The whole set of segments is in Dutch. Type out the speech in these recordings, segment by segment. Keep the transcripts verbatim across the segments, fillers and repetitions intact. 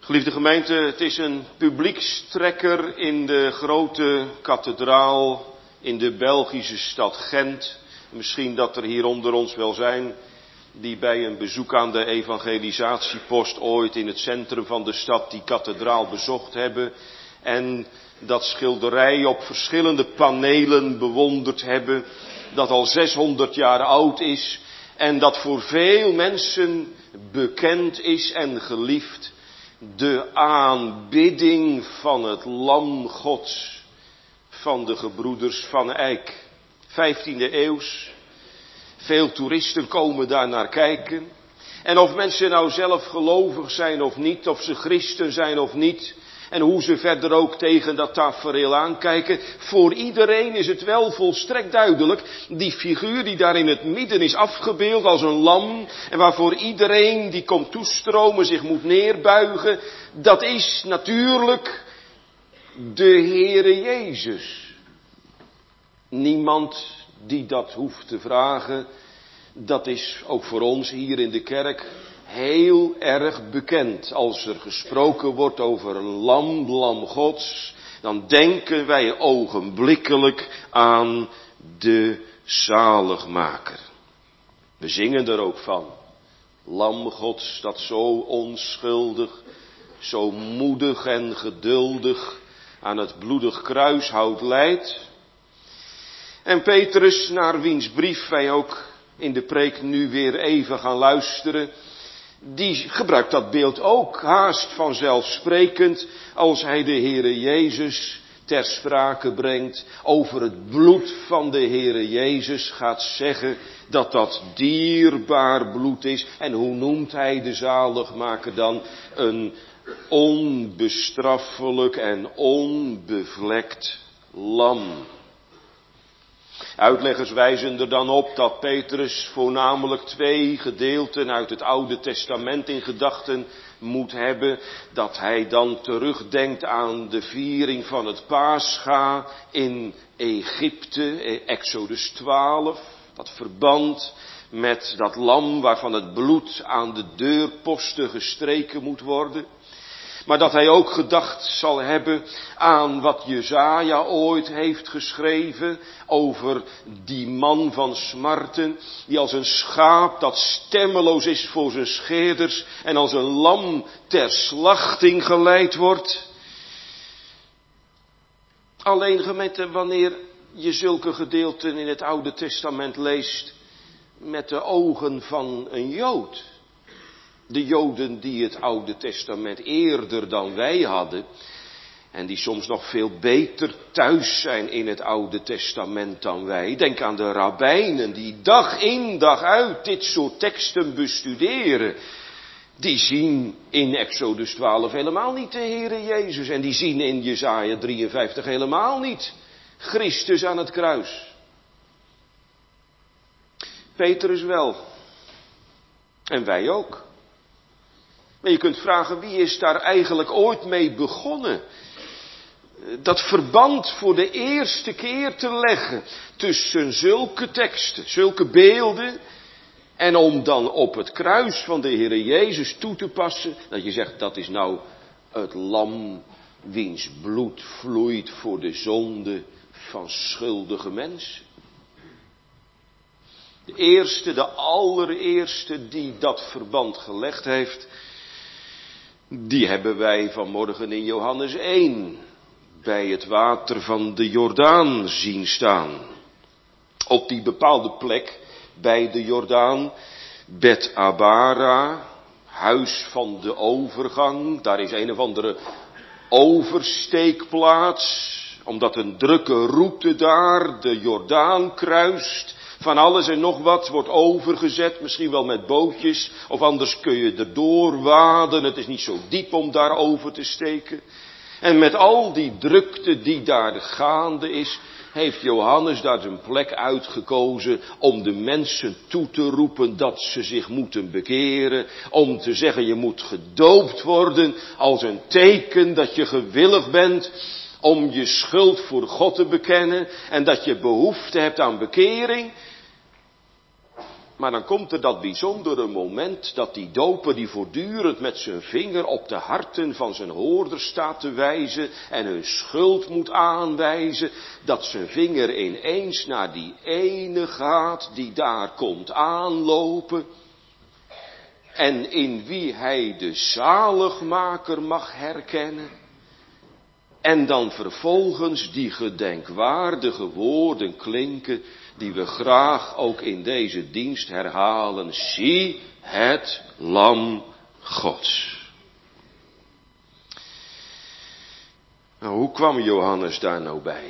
Geliefde gemeente, het is een publiekstrekker in de grote kathedraal in de Belgische stad Gent. Misschien dat er hier onder ons wel zijn die bij een bezoek aan de evangelisatiepost ooit in het centrum van de stad die kathedraal bezocht hebben. En dat schilderij op verschillende panelen bewonderd hebben, dat al zeshonderd jaar oud is en dat voor veel mensen bekend is en geliefd. De aanbidding van het Lam Gods van de gebroeders van Eyck. vijftiende eeuws. Veel toeristen komen daar naar kijken. En of mensen nou zelf gelovig zijn of niet, of ze christen zijn of niet, en hoe ze verder ook tegen dat tafereel aankijken, voor iedereen is het wel volstrekt duidelijk. Die figuur die daar in het midden is afgebeeld als een lam, en waarvoor iedereen die komt toestromen zich moet neerbuigen, dat is natuurlijk de Heere Jezus. Niemand die dat hoeft te vragen, dat is ook voor ons hier in de kerk heel erg bekend. Als er gesproken wordt over een lam, lam Gods, dan denken wij ogenblikkelijk aan de zaligmaker. We zingen er ook van. Lam Gods dat zo onschuldig, zo moedig en geduldig aan het bloedig kruishout leidt. En Petrus, naar wiens brief wij ook in de preek nu weer even gaan luisteren, die gebruikt dat beeld ook haast vanzelfsprekend als hij de Heere Jezus ter sprake brengt. Over het bloed van de Heere Jezus gaat zeggen dat dat dierbaar bloed is. En hoe noemt hij de zaligmaker dan? Een onbestraffelijk en onbevlekt lam. Uitleggers wijzen er dan op dat Petrus voornamelijk twee gedeelten uit het Oude Testament in gedachten moet hebben. Dat hij dan terugdenkt aan de viering van het Pascha in Egypte, Exodus twaalf. Dat verband met dat lam waarvan het bloed aan de deurposten gestreken moet worden. Maar dat hij ook gedacht zal hebben aan wat Jesaja ooit heeft geschreven over die man van smarten, die als een schaap dat stemmeloos is voor zijn scheerders en als een lam ter slachting geleid wordt. Alleen gemeente, wanneer je zulke gedeelten in het Oude Testament leest met de ogen van een Jood, de Joden die het Oude Testament eerder dan wij hadden, en die soms nog veel beter thuis zijn in het Oude Testament dan wij. Denk aan de rabbijnen die dag in dag uit dit soort teksten bestuderen. Die zien in Exodus twaalf helemaal niet de Heere Jezus. En die zien in Jesaja drieënvijftig helemaal niet Christus aan het kruis. Petrus wel. En wij ook. Maar je kunt vragen, wie is daar eigenlijk ooit mee begonnen? Dat verband voor de eerste keer te leggen tussen zulke teksten, zulke beelden, en om dan op het kruis van de Heere Jezus toe te passen, dat je zegt, dat is nou het lam wiens bloed vloeit voor de zonde van schuldige mensen. De eerste, de allereerste die dat verband gelegd heeft, die hebben wij vanmorgen in Johannes één bij het water van de Jordaan zien staan. Op die bepaalde plek bij de Jordaan, Bet Abara, huis van de overgang. Daar is een of andere oversteekplaats, omdat een drukke route daar de Jordaan kruist. Van alles en nog wat wordt overgezet, misschien wel met bootjes, of anders kun je erdoor waden. Het is niet zo diep om daar over te steken. En met al die drukte die daar gaande is, heeft Johannes daar zijn plek uitgekozen om de mensen toe te roepen dat ze zich moeten bekeren. Om te zeggen, je moet gedoopt worden als een teken dat je gewillig bent om je schuld voor God te bekennen en dat je behoefte hebt aan bekering. Maar dan komt er dat bijzondere moment dat die doper die voortdurend met zijn vinger op de harten van zijn hoorders staat te wijzen en hun schuld moet aanwijzen, dat zijn vinger ineens naar die ene gaat die daar komt aanlopen en in wie hij de zaligmaker mag herkennen. En dan vervolgens die gedenkwaardige woorden klinken die we graag ook in deze dienst herhalen. Zie het lam Gods. Nou, hoe kwam Johannes daar nou bij?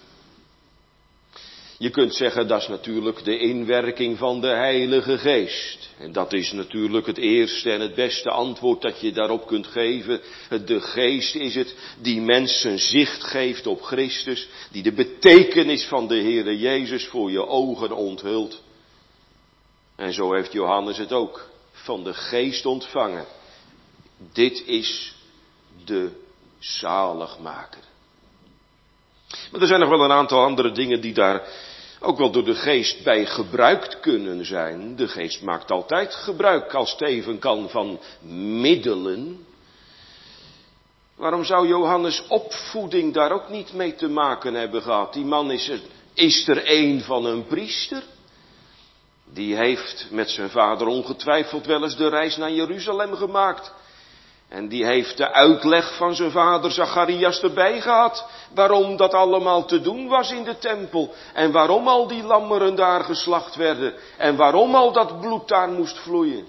Je kunt zeggen, dat is natuurlijk de inwerking van de Heilige Geest. En dat is natuurlijk het eerste en het beste antwoord dat je daarop kunt geven. De Geest is het die mensen zicht geeft op Christus, die de betekenis van de Heere Jezus voor je ogen onthult. En zo heeft Johannes het ook van de Geest ontvangen. Dit is de zaligmaker. Maar er zijn nog wel een aantal andere dingen die daar ook wel door de Geest bij gebruikt kunnen zijn. De Geest maakt altijd gebruik, als het even kan, van middelen. Waarom zou Johannes opvoeding daar ook niet mee te maken hebben gehad? Die man is er, is er een van een priester. Die heeft met zijn vader ongetwijfeld wel eens de reis naar Jeruzalem gemaakt. En die heeft de uitleg van zijn vader Zacharias erbij gehad. Waarom dat allemaal te doen was in de tempel. En waarom al die lammeren daar geslacht werden. En waarom al dat bloed daar moest vloeien.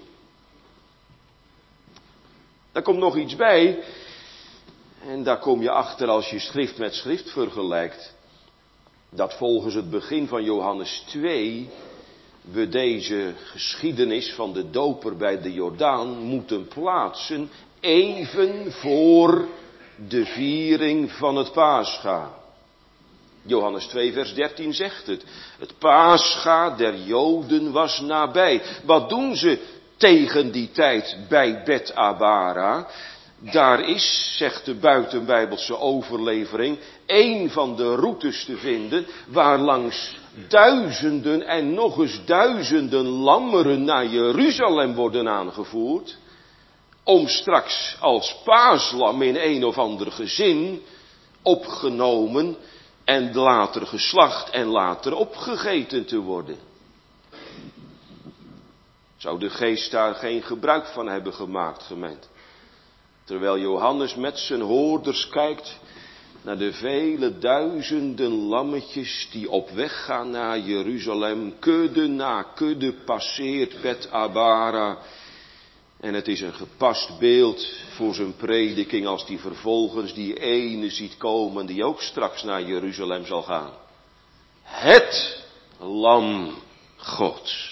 Daar komt nog iets bij. En daar kom je achter als je schrift met schrift vergelijkt. Dat volgens het begin van Johannes twee we deze geschiedenis van de doper bij de Jordaan moeten plaatsen even voor de viering van het Pascha. Johannes twee vers dertien zegt het. Het Pascha der Joden was nabij. Wat doen ze tegen die tijd bij Bet Abara? Daar is, zegt de buitenbijbelse overlevering, één van de routes te vinden waar langs duizenden en nog eens duizenden lammeren naar Jeruzalem worden aangevoerd, om straks als paaslam in een of ander gezin opgenomen en later geslacht en later opgegeten te worden. Zou de Geest daar geen gebruik van hebben gemaakt, gemeente? Terwijl Johannes met zijn hoorders kijkt naar de vele duizenden lammetjes die op weg gaan naar Jeruzalem. Kudde na kudde passeert Bet Abara. En het is een gepast beeld voor zijn prediking als die vervolgens die ene ziet komen die ook straks naar Jeruzalem zal gaan. Het lam Gods.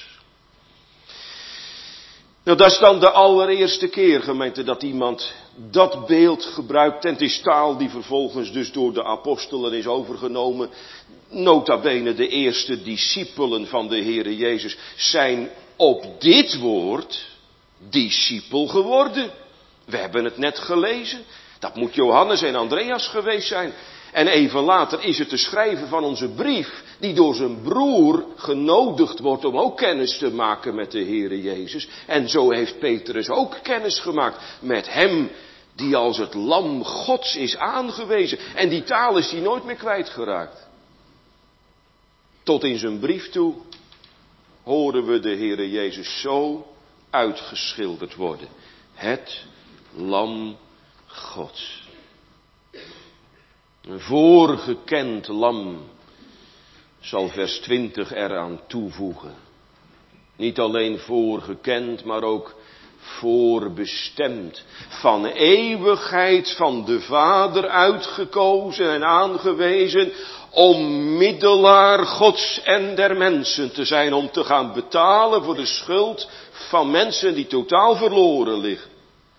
Nou, dat is dan de allereerste keer, gemeente, dat iemand dat beeld gebruikt. En het is taal die vervolgens dus door de apostelen is overgenomen. Nota bene de eerste discipelen van de Heere Jezus zijn op dit woord discipel geworden. We hebben het net gelezen. Dat moet Johannes en Andreas geweest zijn. En even later is het de schrijver van onze brief die door zijn broer genodigd wordt om ook kennis te maken met de Heere Jezus. En zo heeft Petrus ook kennis gemaakt met hem die als het lam Gods is aangewezen. En die taal is hij nooit meer kwijtgeraakt. Tot in zijn brief toe horen we de Heere Jezus zo uitgeschilderd worden. Het lam Gods. Een voorgekend lam, zal vers twintig eraan toevoegen. Niet alleen voorgekend, maar ook voorbestemd. Van eeuwigheid van de Vader uitgekozen en aangewezen om middelaar Gods en der mensen te zijn. Om te gaan betalen voor de schuld van mensen die totaal verloren liggen.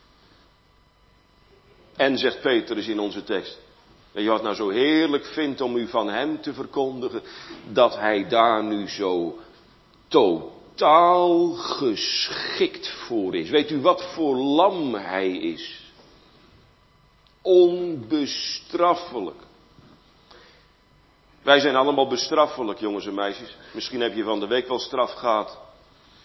En, zegt Petrus in onze tekst, weet je wat nou zo heerlijk vindt om u van hem te verkondigen? Dat hij daar nu zo totaal geschikt voor is. Weet u wat voor lam hij is? Onbestraffelijk. Wij zijn allemaal bestraffelijk, jongens en meisjes. Misschien heb je van de week wel straf gehad.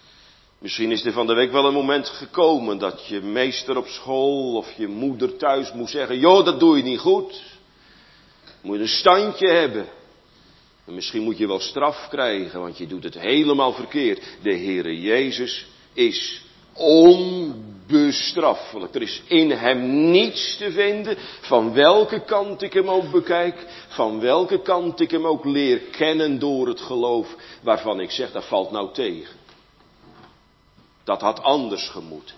Misschien is er van de week wel een moment gekomen dat je meester op school of je moeder thuis moest zeggen, joh, dat doe je niet goed. Moet je een standje hebben. En misschien moet je wel straf krijgen, want je doet het helemaal verkeerd. De Heere Jezus is onbestraffelijk. Er is in hem niets te vinden, van welke kant ik hem ook bekijk, van welke kant ik hem ook leer kennen door het geloof, waarvan ik zeg, dat valt nou tegen. Dat had anders gemoeten.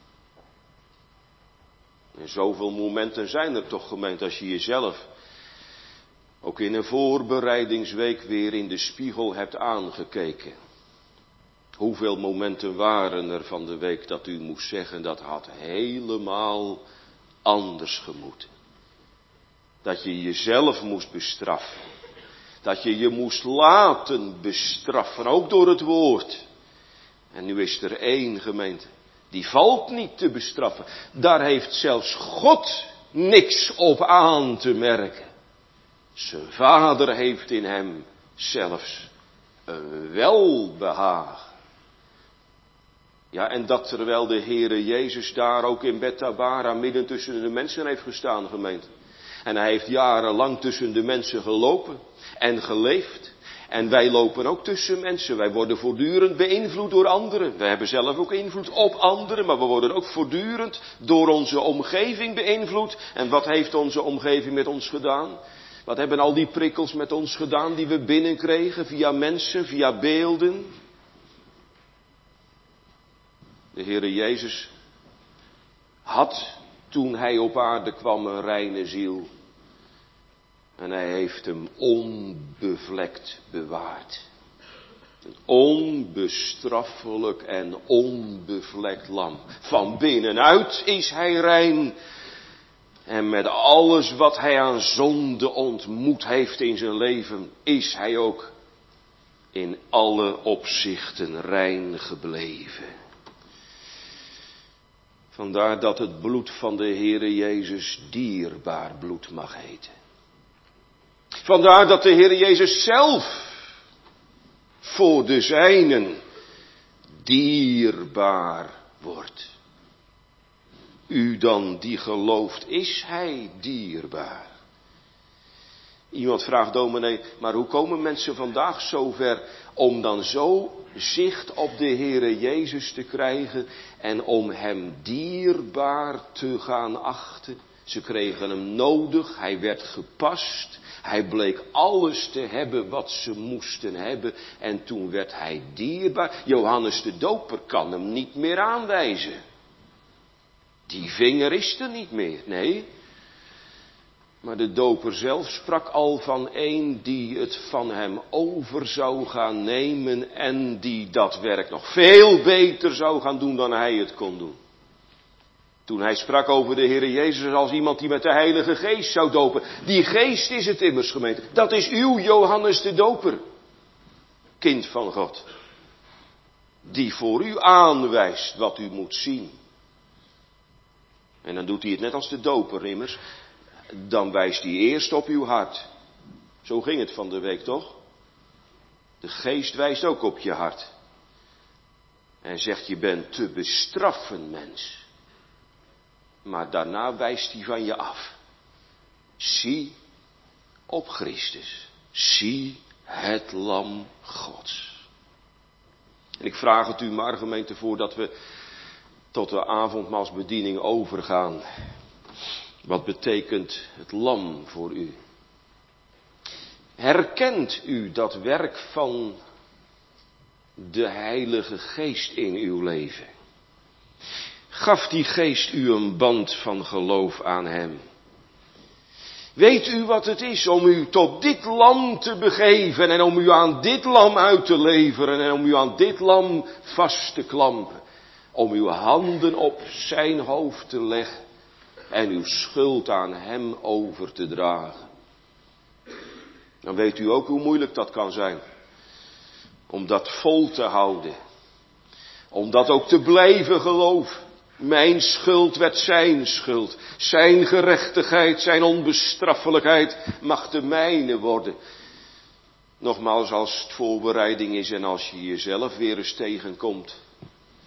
En zoveel momenten zijn er toch, gemeente, als je jezelf ook in een voorbereidingsweek weer in de spiegel hebt aangekeken. Hoeveel momenten waren er van de week dat u moest zeggen, dat had helemaal anders gemoeten. Dat je jezelf moest bestraffen. Dat je je moest laten bestraffen, ook door het woord. En nu is er één, gemeente, die valt niet te bestraffen. Daar heeft zelfs God niks op aan te merken. Zijn Vader heeft in hem zelfs een welbehagen. Ja, en dat terwijl de Heere Jezus daar ook in Bethabara midden tussen de mensen heeft gestaan, gemeente. En hij heeft jarenlang tussen de mensen gelopen en geleefd. En wij lopen ook tussen mensen. Wij worden voortdurend beïnvloed door anderen. Wij hebben zelf ook invloed op anderen, maar we worden ook voortdurend door onze omgeving beïnvloed. En wat heeft onze omgeving met ons gedaan? Wat hebben al die prikkels met ons gedaan die we binnenkregen via mensen, via beelden? De Heere Jezus had toen hij op aarde kwam een reine ziel. En hij heeft hem onbevlekt bewaard. Een onbestraffelijk en onbevlekt lam. Van binnenuit is hij rein. En met alles wat hij aan zonde ontmoet heeft in zijn leven, is hij ook in alle opzichten rein gebleven. Vandaar dat het bloed van de Heere Jezus dierbaar bloed mag heten. Vandaar dat de Heere Jezus zelf voor de zijnen dierbaar wordt. U dan die gelooft, is hij dierbaar? Iemand vraagt, dominee, maar hoe komen mensen vandaag zover om dan zo zicht op de Heere Jezus te krijgen en om hem dierbaar te gaan achten? Ze kregen hem nodig, hij werd gepast, hij bleek alles te hebben wat ze moesten hebben en toen werd hij dierbaar. Johannes de Doper kan hem niet meer aanwijzen. Die vinger is er niet meer, nee. Maar de doper zelf sprak al van een die het van hem over zou gaan nemen en die dat werk nog veel beter zou gaan doen dan hij het kon doen. Toen hij sprak over de Heere Jezus als iemand die met de Heilige Geest zou dopen. Die geest is het immers, gemeente. Dat is uw Johannes de Doper. Kind van God. Die voor u aanwijst wat u moet zien. En dan doet hij het net als de doper immers. Dan wijst hij eerst op uw hart. Zo ging het van de week toch? De geest wijst ook op je hart. En zegt je bent te bestraffen mens. Maar daarna wijst hij van je af. Zie op Christus. Zie het lam Gods. En ik vraag het u maar, gemeente, voordat we tot de avondmaalsbediening overgaan. Wat betekent het lam voor u? Herkent u dat werk van de Heilige Geest in uw leven? Gaf die Geest u een band van geloof aan hem? Weet u wat het is om u tot dit lam te begeven en om u aan dit lam uit te leveren en om u aan dit lam vast te klampen? Om uw handen op zijn hoofd te leggen en uw schuld aan hem over te dragen. Dan weet u ook hoe moeilijk dat kan zijn. Om dat vol te houden. Om dat ook te blijven geloven. Mijn schuld werd zijn schuld. Zijn gerechtigheid, zijn onbestraffelijkheid mag de mijne worden. Nogmaals, als het voorbereiding is en als je jezelf weer eens tegenkomt.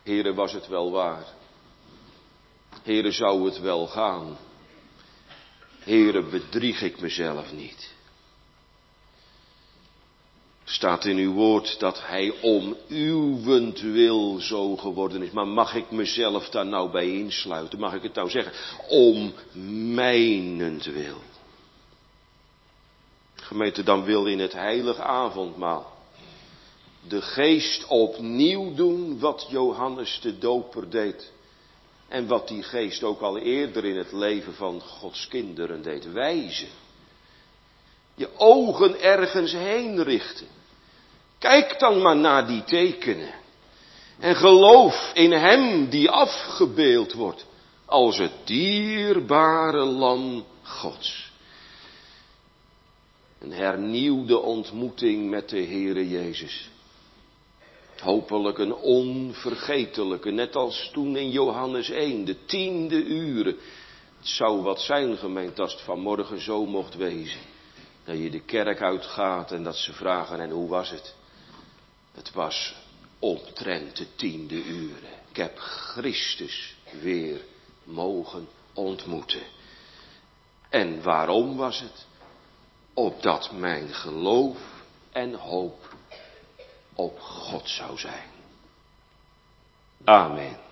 Heere, was het wel waar? Heere, zou het wel gaan? Heere, bedrieg ik mezelf niet? Staat in uw woord dat hij om uwentwil zo geworden is. Maar mag ik mezelf daar nou bij insluiten? Mag ik het nou zeggen? Om mijnentwil. Gemeente, dan wil in het heilige avondmaal de geest opnieuw doen wat Johannes de Doper deed. En wat die geest ook al eerder in het leven van Gods kinderen deed. Wijzen. Je ogen ergens heen richten. Kijk dan maar naar die tekenen. En geloof in hem die afgebeeld wordt als het dierbare lam Gods. Een hernieuwde ontmoeting met de Heere Jezus. Hopelijk een onvergetelijke, net als toen in Johannes één, de tiende uren. Het zou wat zijn, gemeente, als het vanmorgen zo mocht wezen. Dat je de kerk uitgaat en dat ze vragen, en hoe was het? Het was omtrent de tiende uren. Ik heb Christus weer mogen ontmoeten. En waarom was het? Opdat mijn geloof en hoop op God zou zijn. Amen.